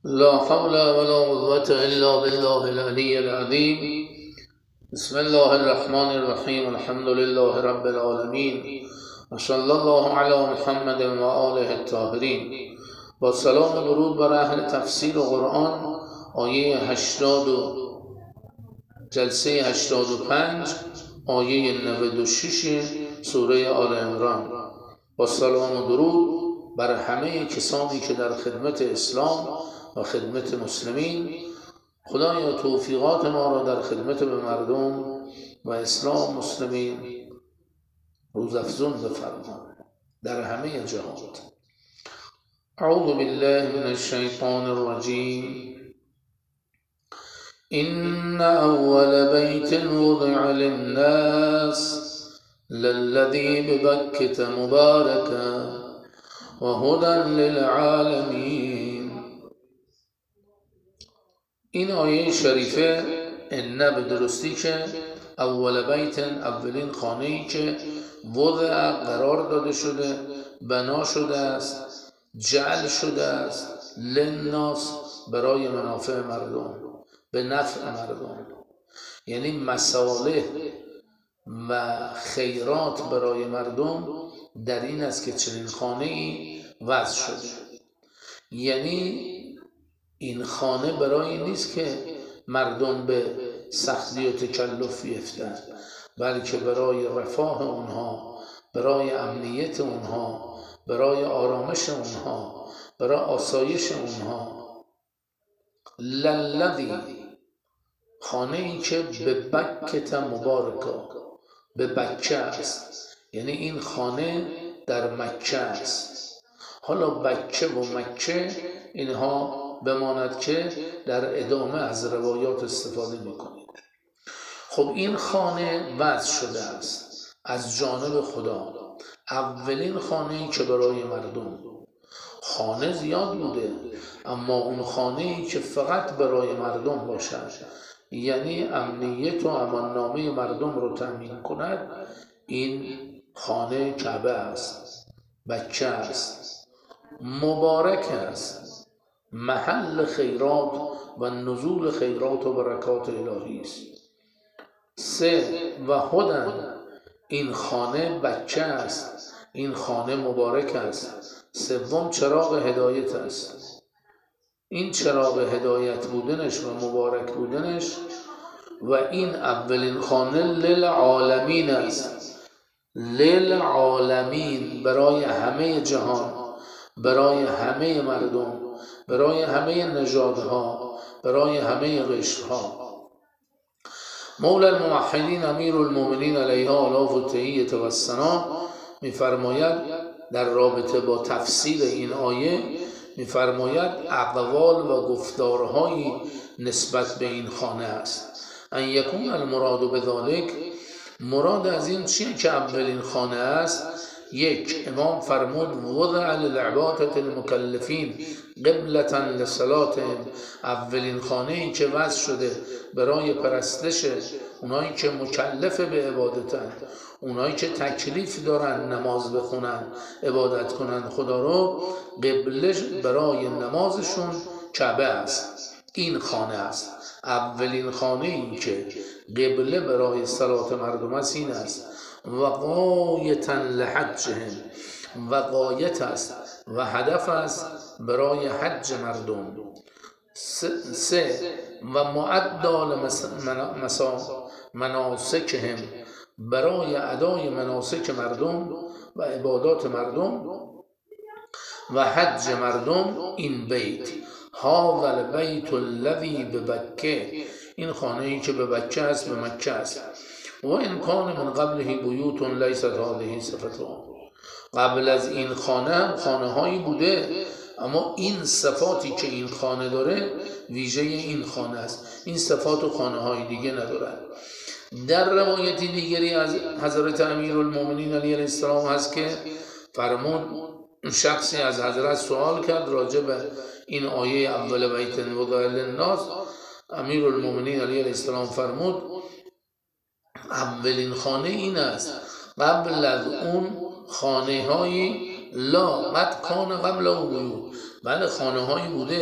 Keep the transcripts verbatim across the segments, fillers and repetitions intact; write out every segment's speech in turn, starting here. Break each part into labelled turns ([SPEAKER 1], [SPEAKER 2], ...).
[SPEAKER 1] لا حول ولا قوة إلا بالله العلي العظيم. بسم الله الرحمن الرحيم. الحمد لله رب العالمين وصلى الله على محمد و آله الطاهرین. با سلام و درود بر اهل تفسیر و قرآن. آیه هشتاد و جلسه هشتاد و پنج آیه نود و شش سوره آل عمران. با سلام و درود بر همه کسانی که در خدمت اسلام و خدمت مسلمین. خدایا توفیقات ما را در خدمت به مردم و اسلام مسلمین روزافزون بفرما در همه جهات. اعوذ بالله من الشیطان الرجیم. إن أول بيت وضع للناس للذي ببكة مباركا وهدى للعالمين. این آیه شریفه ان به درستی که اول بیت، اولین خانه‌ای که وضع قرار داده شده، بنا شده است، جعل شده است، للناس برای منافع مردم، به نفع مردم، یعنی مصالح و خیرات برای مردم در این است که چنین خانه‌ای وضع شده. یعنی این خانه برای نیست که مردم به سختی و تکلف بیفتند، بلکه برای رفاه اونها، برای امنیت اونها، برای آرامش اونها، برای آسایش اونها. للذی، خانه ای که به بکة مبارکا، به بکه است، یعنی این خانه در مکه است. حالا بکه و مکه اینها بماند که در ادامه از روایات استفاده میکنید. خب این خانه وضع شده است از جانب خدا، اولین خانه‌ای که برای مردم. خانه زیاد بوده، اما اون خانه‌ای که فقط برای مردم باشد، یعنی امنیت و اماننامه مردم رو تامین کند، این خانه کعبه است، بکه است، مبارک است، محل خیرات و نزول خیرات و برکات الهی است. سه و هدن، این خانه بکه است، این خانه مبارک است. سوم چراغ هدایت است. این چراغ هدایت بودنش و مبارک بودنش و این اولین خانه للعالمین است. للعالمین، برای همه جهان، برای همه مردم، برای همه نژادها، برای همه قشرها. مولا الموحدین امیر المؤمنین علیه آلاف التحیة و الثنا میفرماید در رابطه با تفسیر این آیه، میفرماید اقوال و گفتارهایی نسبت به این خانه است. ان یکون المراد بذلک، مراد از این چیه که اولین خانه است؟ یک، امام فرمود وضع للعبادة المکلفین قبلة لصلاتهم، اولین خانه‌ای که وضع شده برای پرستش اونایی که مکلف به عبادتن، اونایی که تکلیف دارن نماز بخونن، عبادت کنن خدا رو، قبله برای نمازشون کعبه است. این خانه است. اولین خانه‌ای که قبله برای صلات مردم است این است. و غایتا لحجهم، و غایت است و هدف است برای حج مردم. سه و معدال مناسکهم، برای ادای مناسک مردم و عبادات مردم و حج مردم. این بیت هذا البیت الذی ببکه، این خانه ای که به بکه است، به مکه است. و ان کان من قبله بیوت لیست هذه صفتها، قبل از این خانه خانه هایی بوده، اما این صفاتی که این خانه داره ویژه این خانه است. این صفات و خانه های دیگه ندارد. در روایتی دیگری از حضرت امیر المؤمنین علیه السلام هست که فرمود شخصی از حضرت سوال کرد راجع به این آیه اول بیت وضع للناس. امیر المؤمنین علیه السلام فرمود اولین خانه این است، قبل از اون خانه های لا قد کان قبل او بیوت، بله خانه هایی بوده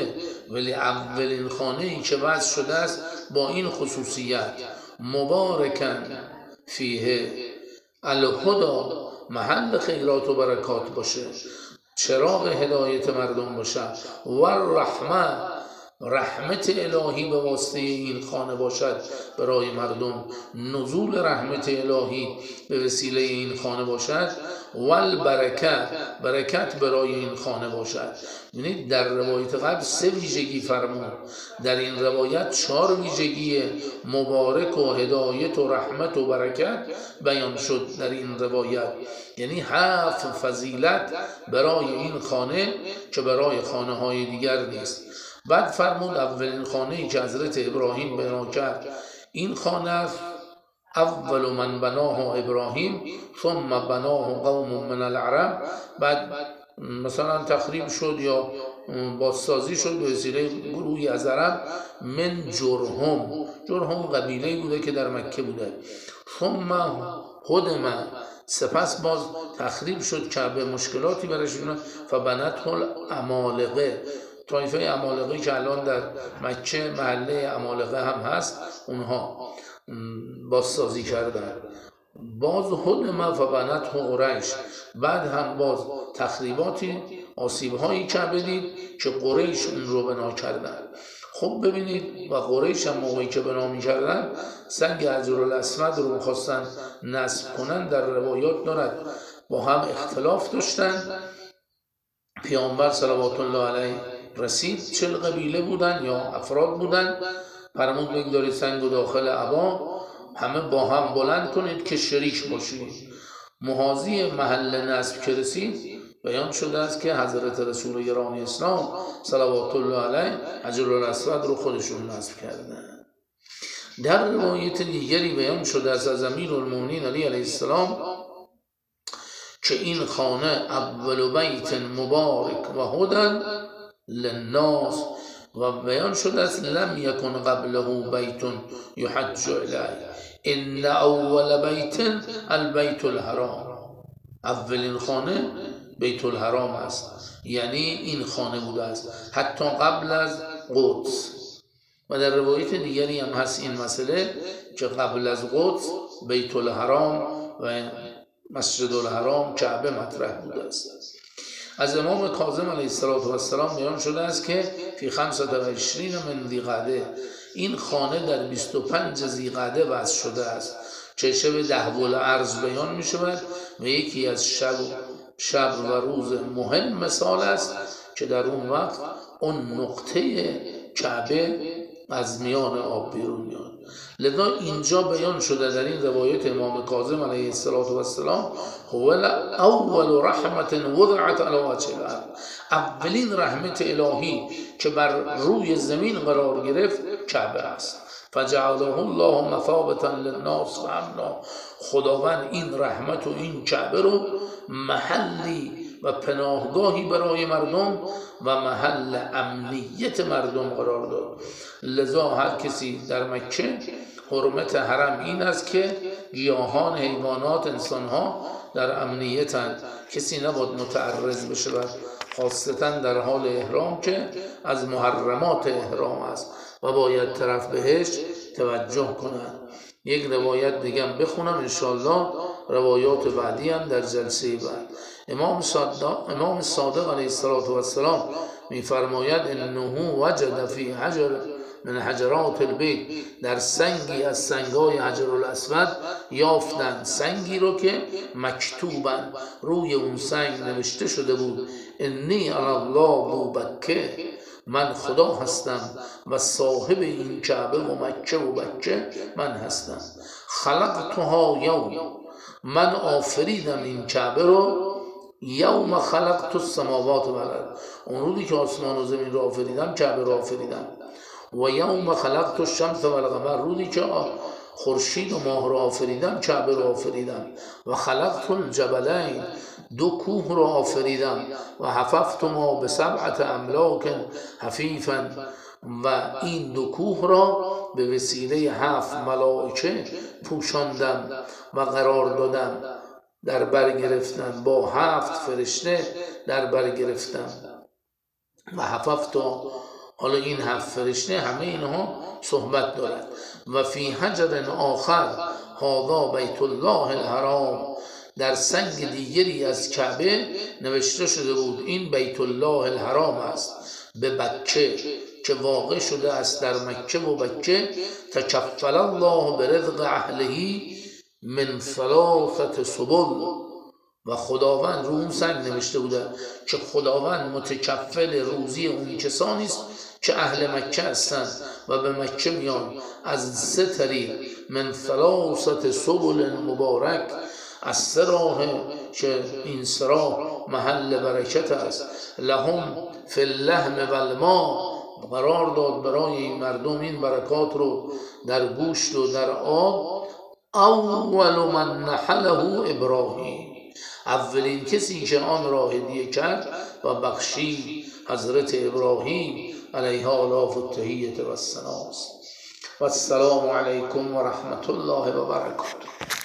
[SPEAKER 1] ولی اولین خانه ای که وضع شده است با این خصوصیت مبارکن فیه الهدا، محل خیرات و برکات باشه، چراغ هدایت مردم باشد، و رحمه، رحمت الهی به واسطه این خانه باشد برای مردم، نزول رحمت الهی به وسیله این خانه باشد، و البرکه، برکت برای این خانه باشد. یعنی در روایت قبل سه ویژگی فرمود، در این روایت چهار ویژگی مبارک و هدایت و رحمت و برکت بیان شد در این روایت، یعنی هفت فضیلت برای این خانه که برای خانه های دیگر نیست. بعد فرمود اولین خانه ای که حضرت ابراهیم بنا کرد این خانه است، اول من بناه ابراهیم ثم بناه قوم من العرب. بعد مثلا تخریب شد یا بازسازی شد به وسیله گروهی از عرب، من جرهم، جرهم قبیله بوده که در مکه بوده، ثم هدم، سپس باز تخریب شد کعبه، مشکلاتی برش شد، فبنته العمالقه، طایفه عمالقه که الان در مکه محله عمالقه هم هست، اونها بازسازی کردن. باز هدم فبنته قریش، بعد هم باز تخریباتی، آسیب‌هایی کعبه دید که قریش اون رو بنا کردن. خب ببینید، و قریش هم موقعی که بنا می‌کردن سنگ حجرالاسود رو می‌خواستن نصب کنن، در روایات دارد با هم اختلاف داشتن. پیامبر صلوات الله علیه رسید چل قبیله بودن یا افراد بودن، فرمود بگذارید سنگ و داخل عبا همه با هم بلند کنید که شریک باشید. محاذی محل نصب که رسید بیان شده است که حضرت رسول گرامی اسلام صلوات الله علیه حجرالاسود رو خودشون نصب کردن. در روایت دیگری بیان شده است از امیرالمومنین علی علیه السلام که این خانه اول بیت مبارک و هدی للناس، و بیان شده است لم یکن قبله بیت یحج الیه، ان اول بیت البیت الحرام، اولین خانه بیت الحرام است، یعنی این خانه بوده است حتی قبل از قدس. و در روایت دیگری هم هست این مسئله که قبل از قدس بیت الحرام و مسجد الحرام کعبه مطرح بوده است. از امام کاظم علیه السلام بیان شده است که فی خمسة و عشرین من ذیقعده، این خانه در بیست و پنج ذیقعده وضع شده است که شب ده والعرض بیان می شود و یکی از شب شب و روز مهم مثال است که در اون وقت اون نقطه کعبه از میان آب بیرون میاد. لذا اینجا بیان شده در این روایت امام کاظم علیه السلام هو اول رحمت وضعت علی وجه الارض، اولین رحمت الهی که بر روی زمین قرار گرفت کعبه است. فجعله الله مثابة للناس و امنا، خداوند این رحمت و این کعبه رو محلی و پناهگاهی برای مردم و محل امنیت مردم قرار داد. لذا هر کسی در مکه، حرمت حرم این است که گیاهان، حیوانات، انسانها در امنیتند، کسی نباید متعرض بشه، خاصتا در حال احرام که از محرمات احرام است و باید طرف بهش توجه کنند. یک روایت دیگه هم بخونم انشاءالله، روایات بعدی هم در جلسه بعد. امام صادق, امام صادق علیه السلام می فرماید انه وجد فی حجر من حجرات البیت، در سنگی از سنگای حجرالاسود یافتند سنگی رو که مکتوبن، روی اون سنگ نوشته شده بود انی انا الله ذو بکه، من خدا هستم و صاحب این کعبه و مکه و بکه من هستم. خلقتها یوم، من آفریدم این کعبه رو یوم خلقت السماوات و الارض، اون روزی که آسمان و زمین رو آفریدم کعبه رو آفریدم. و یوم خلقت الشمس و القمر، روزی که خورشید و ماه رو آفریدم کعبه رو آفریدم. و خلقت الجبلین، دو کوه رو آفریدم. و حففتما بسبعت املاک حفیفا، و این دو کوه را به وسیله هفت ملائکه پوشاندم و قرار دادم، در بر گرفتن با هفت فرشته در بر گرفتم. و حففت حالا این هفت فرشته همه اینها صحبت دارد. و فی حجر آخر هذا بیت الله الحرام، در سنگ دیگری از کعبه نوشته شده بود این بیت الله الحرام است، به بکه که واقع شده است در مکه و بکه. تکفل الله برزق اهلهی من ثلاثه سبل، و خداوند رو اون سنگ نوشته بوده که خداوند متکفل روزی اون کسانی است که اهل مکه هستند و به مکه میان از سه طریق، من ثلاثه سبل مبارک، از سه راه که این سه راه محل برکت است. لهم فی اللحم و الماء، قرار داد برای این مردم این برکات رو در گوشت و در آب. اول من نحله ابراهیم، اولین کسی که آن را هدیه کرد و بخشید حضرت ابراهیم علیه آلاف التحیة و السلام. و السلام علیکم و رحمت الله و برکاته.